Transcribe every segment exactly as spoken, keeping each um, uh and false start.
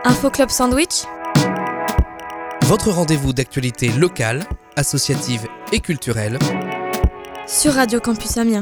Info Club Sandwich, votre rendez-vous d'actualité locale, associative et culturelle sur Radio Campus Amiens.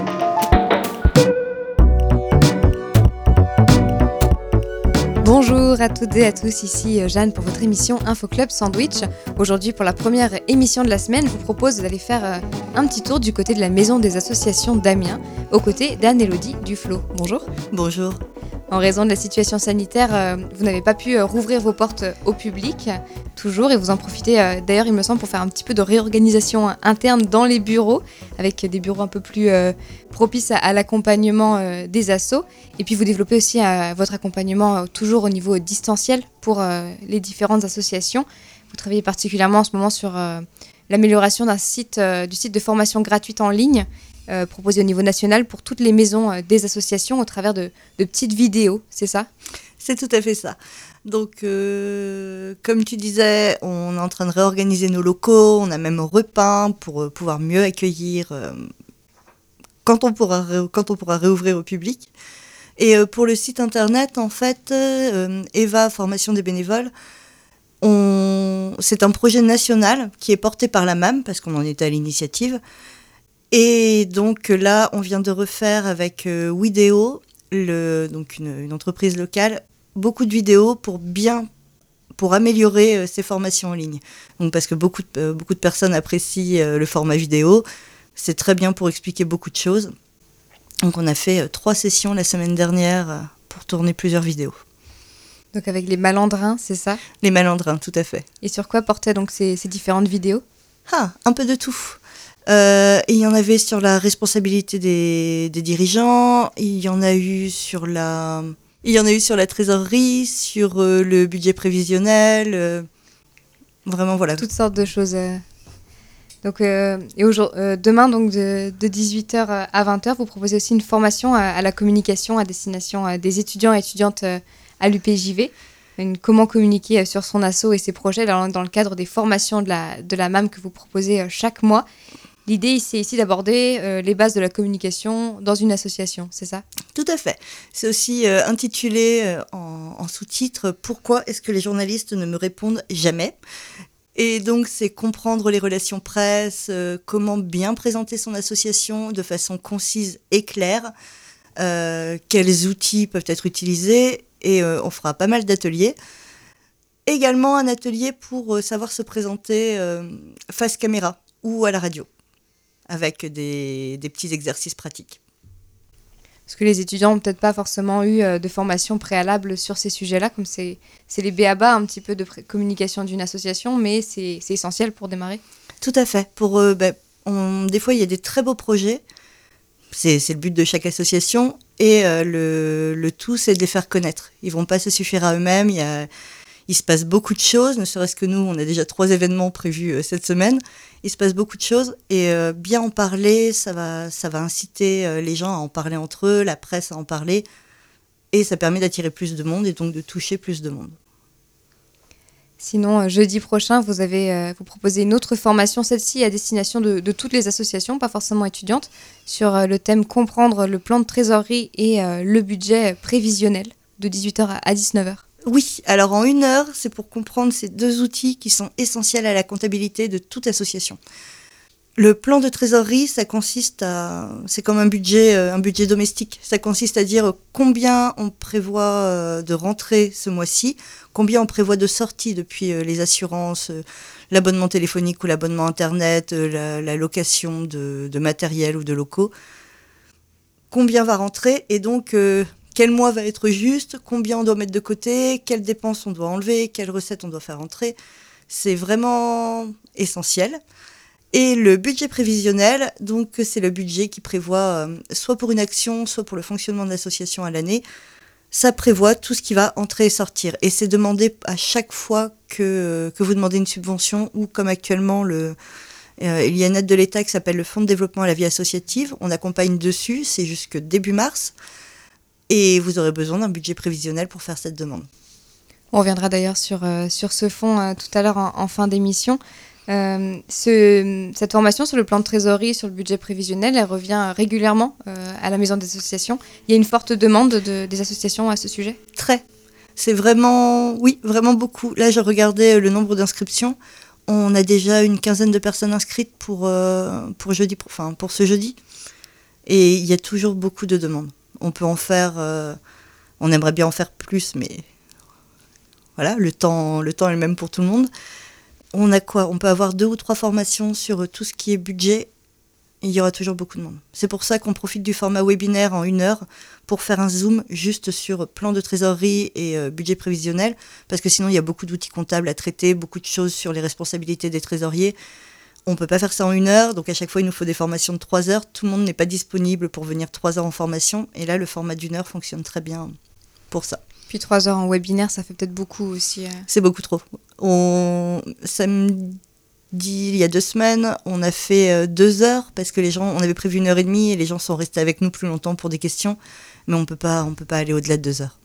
Bonjour à toutes et à tous, ici Jeanne pour votre émission Info Club Sandwich. Aujourd'hui, pour la première émission de la semaine, je vous propose d'aller faire un petit tour du côté de la Maison des associations d'Amiens, aux côtés d'Anne-Élodie Duflo. Bonjour. Bonjour. En raison de la situation sanitaire, vous n'avez pas pu rouvrir vos portes au public, toujours, et vous en profitez d'ailleurs, il me semble, pour faire un petit peu de réorganisation interne dans les bureaux, avec des bureaux un peu plus euh, propices à, à l'accompagnement euh, des assos. Et puis vous développez aussi euh, votre accompagnement euh, toujours au niveau distanciel pour euh, les différentes associations. Vous travaillez particulièrement en ce moment sur euh, l'amélioration d'un site, euh, du site de formation gratuite en ligne, Euh, proposé au niveau national pour toutes les maisons euh, des associations au travers de, de petites vidéos, c'est ça ? C'est tout à fait ça. Donc, euh, comme tu disais, on est en train de réorganiser nos locaux, on a même repeint pour euh, pouvoir mieux accueillir euh, quand, on pourra ré- quand on pourra réouvrir au public. Et euh, pour le site internet, en fait, euh, Eva, Formation des bénévoles, on... c'est un projet national qui est porté par la M A M, parce qu'on en était à l'initiative. Et donc là, on vient de refaire avec euh, Wideo, le, donc une, une entreprise locale, beaucoup de vidéos pour bien, pour améliorer euh, ces formations en ligne. Donc parce que beaucoup de, euh, beaucoup de personnes apprécient euh, le format vidéo, c'est très bien pour expliquer beaucoup de choses. Donc on a fait euh, trois sessions la semaine dernière euh, pour tourner plusieurs vidéos. Donc avec les malandrins, c'est ça ? Les malandrins, tout à fait. Et sur quoi portaient donc ces, ces différentes vidéos ? Ah, un peu de tout. Euh, et il y en avait sur la responsabilité des, des dirigeants, il y en a eu sur la, il y en a eu sur la trésorerie, sur euh, le budget prévisionnel, euh, vraiment voilà. Toutes sortes de choses. Euh. Donc, euh, et euh, demain, donc de, de dix-huit heures à vingt heures, vous proposez aussi une formation à, à la communication à destination euh, des étudiants et étudiantes euh, à l'U P J V. Une, comment communiquer sur son asso et ses projets dans, dans le cadre des formations de la, de la M A M que vous proposez euh, chaque mois. L'idée, c'est ici d'aborder euh, les bases de la communication dans une association, c'est ça ? Tout à fait. C'est aussi euh, intitulé euh, en, en sous-titre « Pourquoi est-ce que les journalistes ne me répondent jamais ?» Et donc, c'est comprendre les relations presse, euh, comment bien présenter son association de façon concise et claire, euh, quels outils peuvent être utilisés, et euh, on fera pas mal d'ateliers. Également, un atelier pour euh, savoir se présenter euh, face caméra ou à la radio, avec des, des petits exercices pratiques. Parce que les étudiants n'ont peut-être pas forcément eu euh, de formation préalable sur ces sujets-là, comme c'est, c'est les b a ba un petit peu de pré- communication d'une association, mais c'est, c'est essentiel pour démarrer. Tout à fait. Pour, euh, ben, on, des fois, il y a des très beaux projets, c'est, c'est le but de chaque association, et euh, le, le tout, c'est de les faire connaître. Ils ne vont pas se suffire à eux-mêmes, il y a... Il se passe beaucoup de choses, ne serait-ce que nous, on a déjà trois événements prévus euh, cette semaine. Il se passe beaucoup de choses et euh, bien en parler, ça va, ça va inciter euh, les gens à en parler entre eux, la presse à en parler. Et ça permet d'attirer plus de monde et donc de toucher plus de monde. Sinon, euh, jeudi prochain, vous, avez, euh, vous proposez une autre formation, celle-ci à destination de, de toutes les associations, pas forcément étudiantes, sur euh, le thème « Comprendre le plan de trésorerie et euh, le budget prévisionnel » de dix-huit heures à dix-neuf heures. Oui, alors en une heure, c'est pour comprendre ces deux outils qui sont essentiels à la comptabilité de toute association. Le plan de trésorerie, ça consiste à, c'est comme un budget, un budget domestique. Ça consiste à dire combien on prévoit de rentrées ce mois-ci, combien on prévoit de sorties depuis les assurances, l'abonnement téléphonique ou l'abonnement internet, la, la location de, de matériel ou de locaux. Combien va rentrer et donc euh, quel mois va être juste, combien on doit mettre de côté, quelles dépenses on doit enlever, quelles recettes on doit faire entrer. C'est vraiment essentiel. Et le budget prévisionnel, donc c'est le budget qui prévoit, euh, soit pour une action, soit pour le fonctionnement de l'association à l'année, ça prévoit tout ce qui va entrer et sortir. Et c'est demandé à chaque fois que, que vous demandez une subvention ou comme actuellement, le, euh, il y a une aide de l'État qui s'appelle le Fonds de développement à la vie associative. On accompagne dessus, c'est jusque début mars. Et vous aurez besoin d'un budget prévisionnel pour faire cette demande. On reviendra d'ailleurs sur, euh, sur ce fonds euh, tout à l'heure en, en fin d'émission. Euh, ce, cette formation sur le plan de trésorerie, sur le budget prévisionnel, elle revient régulièrement euh, à la Maison des associations. Il y a une forte demande de, des associations à ce sujet ? Très. C'est vraiment, oui, vraiment beaucoup. Là, je regardais le nombre d'inscriptions. On a déjà une quinzaine de personnes inscrites pour, euh, pour, jeudi, enfin, pour ce jeudi. Et il y a toujours beaucoup de demandes. On peut en faire, euh, on aimerait bien en faire plus, mais voilà, le temps, le temps est le même pour tout le monde. On a quoi ? On peut avoir deux ou trois formations sur tout ce qui est budget. Il y aura toujours beaucoup de monde. C'est pour ça qu'on profite du format webinaire en une heure pour faire un zoom juste sur plan de trésorerie et euh, budget prévisionnel, parce que sinon il y a beaucoup d'outils comptables à traiter, beaucoup de choses sur les responsabilités des trésoriers. On ne peut pas faire ça en une heure, donc à chaque fois il nous faut des formations de trois heures. Tout le monde n'est pas disponible pour venir trois heures en formation, et là le format d'une heure fonctionne très bien pour ça. Puis trois heures en webinaire, ça fait peut-être beaucoup aussi. Euh... C'est beaucoup trop. On... Samedi, il y a deux semaines, on a fait euh, deux heures parce que les gens, on avait prévu une heure et demie et les gens sont restés avec nous plus longtemps pour des questions, mais on peut pas, on peut pas aller au-delà de deux heures.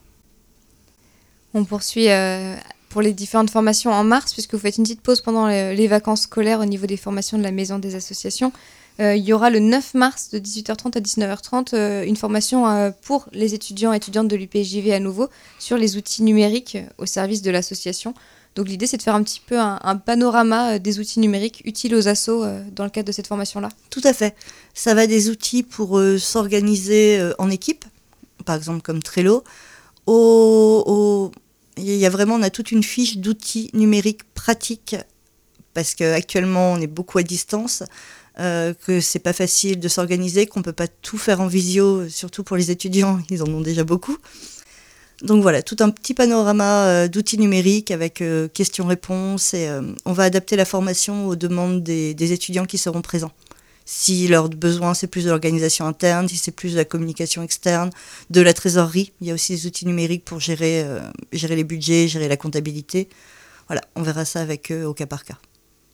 On poursuit euh, pour les différentes formations en mars, puisque vous faites une petite pause pendant les, les vacances scolaires au niveau des formations de la Maison des associations. Euh, il y aura le neuf mars de dix-huit heures trente à dix-neuf heures trente euh, une formation euh, pour les étudiants et étudiantes de l'U P J V à nouveau sur les outils numériques au service de l'association. Donc l'idée, c'est de faire un petit peu un, un panorama des outils numériques utiles aux assos euh, dans le cadre de cette formation-là. Tout à fait. Ça va des outils pour euh, s'organiser euh, en équipe, par exemple comme Trello. Au, au... Il y a vraiment, on a toute une fiche d'outils numériques pratiques, parce qu'actuellement, on est beaucoup à distance, euh, que c'est pas facile de s'organiser, qu'on peut pas tout faire en visio, surtout pour les étudiants, ils en ont déjà beaucoup. Donc voilà, tout un petit panorama euh, d'outils numériques avec euh, questions-réponses et euh, on va adapter la formation aux demandes des, des étudiants qui seront présents. Si leur besoin c'est plus de l'organisation interne, si c'est plus de la communication externe, de la trésorerie, il y a aussi des outils numériques pour gérer, euh, gérer les budgets, gérer la comptabilité. Voilà, on verra ça avec eux au cas par cas.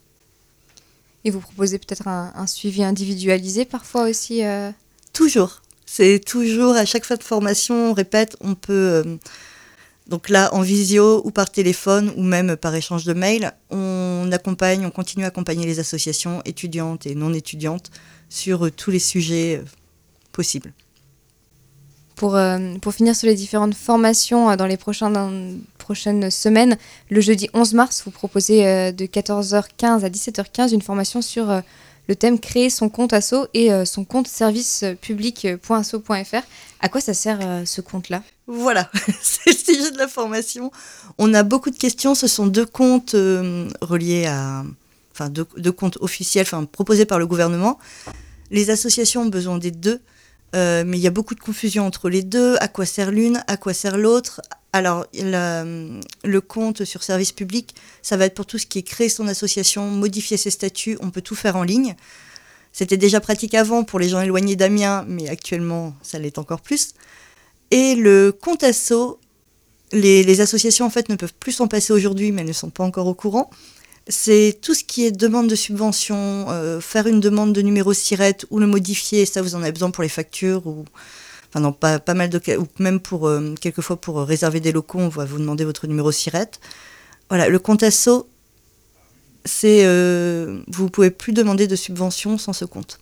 Et vous proposez peut-être un, un suivi individualisé parfois aussi euh... Toujours. C'est toujours, à chaque fin de formation, on répète, on peut, euh, donc là, en visio ou par téléphone ou même par échange de mails, on accompagne, on continue à accompagner les associations étudiantes et non étudiantes sur euh, tous les sujets euh, possibles. Pour, euh, pour finir sur les différentes formations euh, dans les prochains, dans, prochaines semaines, le jeudi onze mars, vous proposez euh, de quatorze heures quinze à dix-sept heures quinze une formation sur... Euh, le thème créer son compte asso et euh, son compte service public point asso point f r. À quoi ça sert euh, ce compte-là ? Voilà, c'est le sujet de la formation. On a beaucoup de questions. Ce sont deux comptes euh, reliés à, enfin deux, deux comptes officiels, enfin proposés par le gouvernement. Les associations ont besoin des deux, euh, mais il y a beaucoup de confusion entre les deux. À quoi sert l'une ? À quoi sert l'autre ? Alors, la, le compte sur service public, ça va être pour tout ce qui est créer son association, modifier ses statuts, on peut tout faire en ligne. C'était déjà pratique avant pour les gens éloignés d'Amiens, mais actuellement, ça l'est encore plus. Et le compte asso, les, les associations en fait ne peuvent plus s'en passer aujourd'hui, mais elles ne sont pas encore au courant. C'est tout ce qui est demande de subvention, euh, faire une demande de numéro SIRET ou le modifier, ça vous en avez besoin pour les factures ou... Enfin non, pas, pas mal de cas, ou même pour, euh, quelquefois pour euh, réserver des locaux, on va vous demander votre numéro SIRET. Voilà, le compte asso, c'est, euh, vous ne pouvez plus demander de subvention sans ce compte.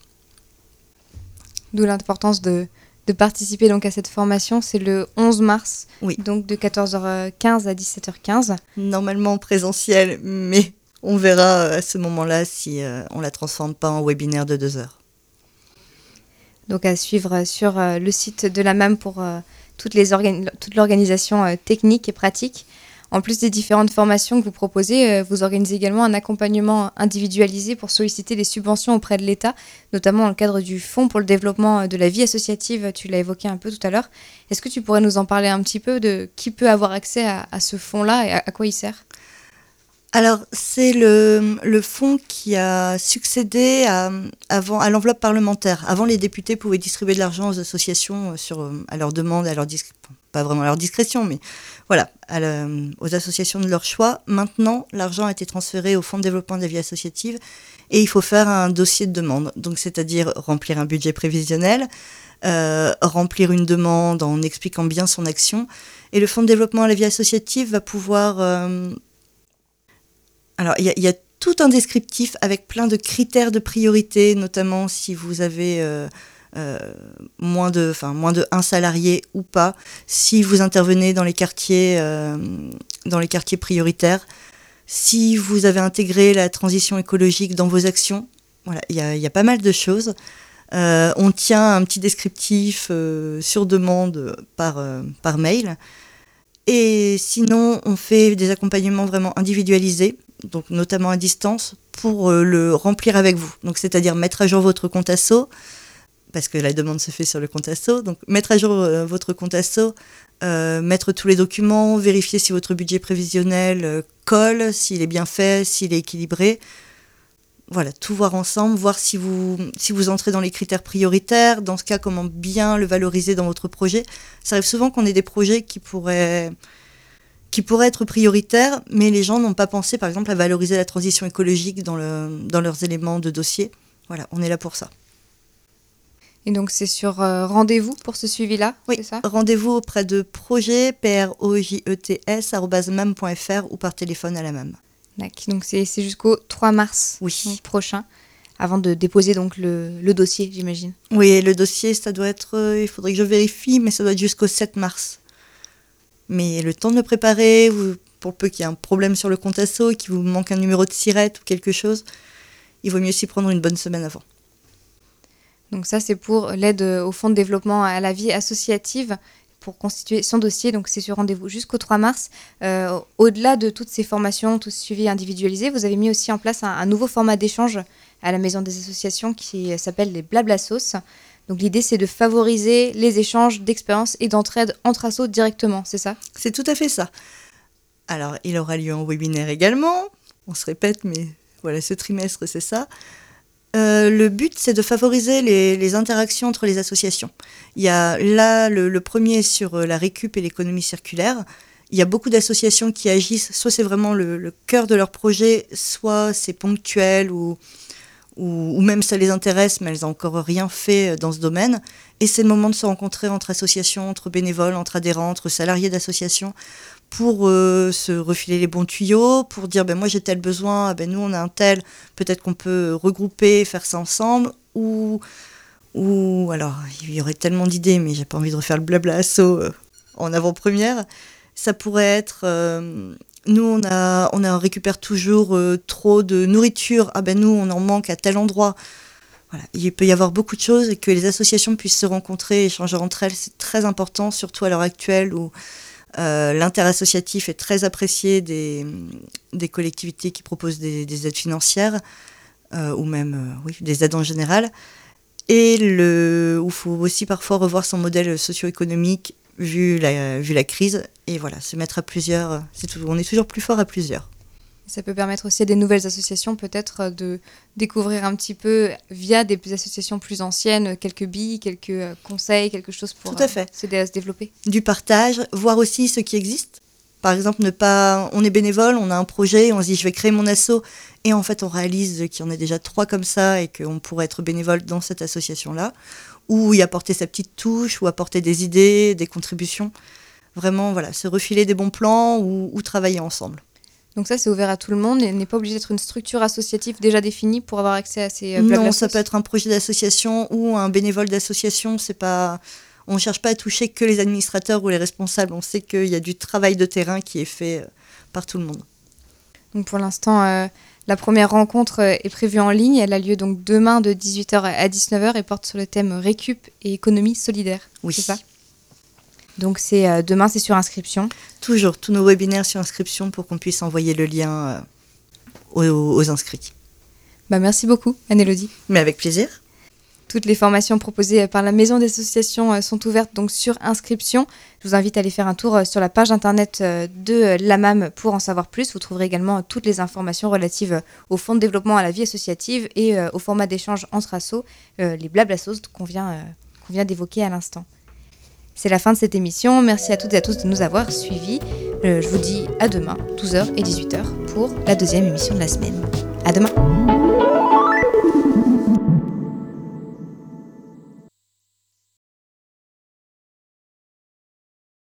D'où l'importance de, de participer donc à cette formation, c'est le onze mars, oui. Donc de quatorze heures quinze à dix-sept heures quinze. Normalement en présentiel, mais on verra à ce moment-là si euh, on ne la transforme pas en webinaire de deux heures. Donc à suivre sur euh, le site de la M A M pour euh, toutes les organ- toute l'organisation euh, technique et pratique. En plus des différentes formations que vous proposez, euh, vous organisez également un accompagnement individualisé pour solliciter les subventions auprès de l'État, notamment dans le cadre du Fonds pour le développement de la vie associative, tu l'as évoqué un peu tout à l'heure. Est-ce que tu pourrais nous en parler un petit peu de qui peut avoir accès à, à ce fonds-là et à, à quoi il sert ? Alors, c'est le, le fonds qui a succédé à, avant, à l'enveloppe parlementaire. Avant, les députés pouvaient distribuer de l'argent aux associations sur, à leur demande, à leur discrétion, pas vraiment à leur discrétion, mais voilà, à la, aux associations de leur choix. Maintenant, l'argent a été transféré au Fonds de développement de la vie associative et il faut faire un dossier de demande. Donc, c'est-à-dire remplir un budget prévisionnel, euh, remplir une demande en expliquant bien son action. Et le Fonds de développement de la vie associative va pouvoir... Euh, Alors, il y, y a tout un descriptif avec plein de critères de priorité, notamment si vous avez euh, euh, moins de, enfin, moins de un salarié ou pas, si vous intervenez dans les quartiers, euh, dans les quartiers prioritaires, si vous avez intégré la transition écologique dans vos actions. Voilà, il y a, y a pas mal de choses. Euh, on tient un petit descriptif euh, sur demande par, euh, par mail. Et sinon, on fait des accompagnements vraiment individualisés, donc notamment à distance, pour euh, le remplir avec vous. Donc, c'est-à-dire mettre à jour votre compte asso, parce que la demande se fait sur le compte asso. Donc, mettre à jour euh, votre compte asso, euh, mettre tous les documents, vérifier si votre budget prévisionnel euh, colle, s'il est bien fait, s'il est équilibré. Voilà, tout voir ensemble, voir si vous, si vous entrez dans les critères prioritaires, dans ce cas, comment bien le valoriser dans votre projet. Ça arrive souvent qu'on ait des projets qui pourraient, qui pourraient être prioritaires, mais les gens n'ont pas pensé, par exemple, à valoriser la transition écologique dans, le, dans leurs éléments de dossier. Voilà, on est là pour ça. Et donc, c'est sur euh, rendez-vous pour ce suivi-là, oui, c'est ça ? Rendez-vous auprès de projet, P R O J E T S, arobase mam point f r ou par téléphone à la M A M. Donc c'est, c'est jusqu'au trois mars oui. donc, prochain, avant de déposer donc le, le dossier, j'imagine. Oui, le dossier, ça doit être, euh, il faudrait que je vérifie, mais ça doit être jusqu'au sept mars. Mais le temps de le préparer, vous, pour peu qu'il y ait un problème sur le compte asso, qu'il vous manque un numéro de SIRET ou quelque chose, il vaut mieux s'y prendre une bonne semaine avant. Donc ça, c'est pour l'aide au Fonds de développement à la vie associative, pour constituer son dossier, donc c'est sur rendez-vous jusqu'au trois mars. Euh, au-delà de toutes ces formations, tout ce suivi individualisé, vous avez mis aussi en place un, un nouveau format d'échange à la Maison des associations qui s'appelle les Blablassos. Donc l'idée, c'est de favoriser les échanges d'expériences et d'entraide entre assos directement, c'est ça ? C'est tout à fait ça. Alors, il aura lieu en webinaire également. On se répète, mais voilà, ce trimestre, c'est ça. Euh, le but, c'est de favoriser les, les interactions entre les associations. Il y a là le, le premier sur la récup et l'économie circulaire. Il y a beaucoup d'associations qui agissent, soit c'est vraiment le, le cœur de leur projet, soit c'est ponctuel ou, ou, ou même ça les intéresse, mais elles n'ont encore rien fait dans ce domaine. Et c'est le moment de se rencontrer entre associations, entre bénévoles, entre adhérents, entre salariés d'associations, pour euh, se refiler les bons tuyaux, pour dire ben moi j'ai tel besoin, ah, ben nous on a un tel, peut-être qu'on peut regrouper, faire ça ensemble, ou, ou alors il y aurait tellement d'idées, mais j'ai pas envie de refaire le blabla asso euh, en avant-première. Ça pourrait être, euh, nous on a, on a, on récupère toujours euh, trop de nourriture, ah ben nous on en manque à tel endroit. Voilà. Il peut y avoir beaucoup de choses et que les associations puissent se rencontrer, échanger entre elles, c'est très important, surtout à l'heure actuelle où Euh, l'interassociatif est très apprécié des, des collectivités qui proposent des, des aides financières euh, ou même euh, oui, des aides en général. Et le, où il faut aussi parfois revoir son modèle socio-économique vu la, vu la crise. Et voilà, se mettre à plusieurs, c'est tout, on est toujours plus fort à plusieurs. Ça peut permettre aussi à des nouvelles associations peut-être de découvrir un petit peu via des associations plus anciennes quelques billes, quelques conseils, quelque chose pour Tout à fait. s'aider à se développer. Du partage, voir aussi ce qui existe. Par exemple, ne pas, on est bénévole, on a un projet, on se dit je vais créer mon asso et en fait on réalise qu'il y en a déjà trois comme ça et qu'on pourrait être bénévole dans cette association-là, ou y apporter sa petite touche, ou apporter des idées, des contributions. Vraiment, voilà, se refiler des bons plans ou, ou travailler ensemble. Donc ça, c'est ouvert à tout le monde et n'est pas obligé d'être une structure associative déjà définie pour avoir accès à ces euh, Non, ça peut être un projet d'association ou un bénévole d'association. C'est pas, on ne cherche pas à toucher que les administrateurs ou les responsables. On sait qu'il y a du travail de terrain qui est fait par tout le monde. Donc pour l'instant, euh, la première rencontre est prévue en ligne. Elle a lieu donc demain de dix-huit heures à dix-neuf heures et porte sur le thème récup et économie solidaire. Oui. C'est ça ? Donc c'est, euh, demain, c'est sur inscription. Toujours, tous nos webinaires sur inscription pour qu'on puisse envoyer le lien euh, aux, aux inscrits. Bah, merci beaucoup, Anne-Élodie. Mais avec plaisir. Toutes les formations proposées par la Maison des associations euh, sont ouvertes donc sur inscription. Je vous invite à aller faire un tour euh, sur la page internet euh, de euh, l'A M A M pour en savoir plus. Vous trouverez également euh, toutes les informations relatives euh, au Fonds de développement à la vie associative et euh, au format d'échange entre assos, euh, les Blablassos qu'on vient, euh, qu'on vient d'évoquer à l'instant. C'est la fin de cette émission. Merci à toutes et à tous de nous avoir suivis. Euh, je vous dis à demain, douze heures et dix-huit heures, pour la deuxième émission de la semaine. À demain.